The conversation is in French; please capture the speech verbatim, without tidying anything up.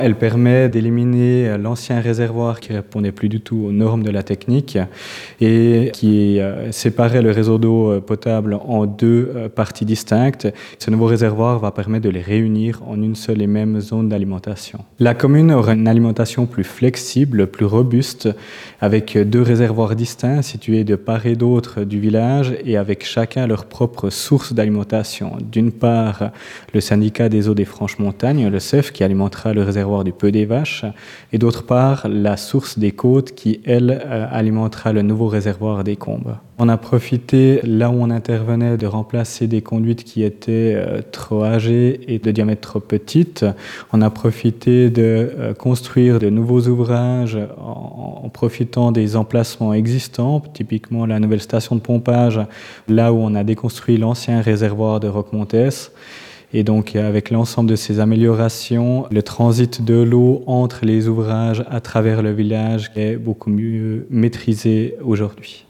Elle permet d'éliminer l'ancien réservoir qui ne répondait plus du tout aux normes de la technique et qui séparait le réseau d'eau potable en deux parties distinctes. Ce nouveau réservoir va permettre de les réunir en une seule et même zone d'alimentation. La commune aura une alimentation plus flexible, plus robuste, avec deux réservoirs distincts situés de part et d'autre du village et avec chacun leur propre source d'alimentation. D'une part, le syndicat des eaux des Franches-Montagnes, le C E F, qui alimentera le réservoir du Peu des Vaches, et d'autre part la source des Côtes qui, elle, euh, alimentera le nouveau réservoir des Combes. On a profité, là où on intervenait, de remplacer des conduites qui étaient euh, trop âgées et de diamètre trop petites. On a profité de euh, construire de nouveaux ouvrages en, en profitant des emplacements existants, typiquement la nouvelle station de pompage, là où on a déconstruit l'ancien réservoir de Roquemontès. Et donc, avec l'ensemble de ces améliorations, le transit de l'eau entre les ouvrages à travers le village est beaucoup mieux maîtrisé aujourd'hui.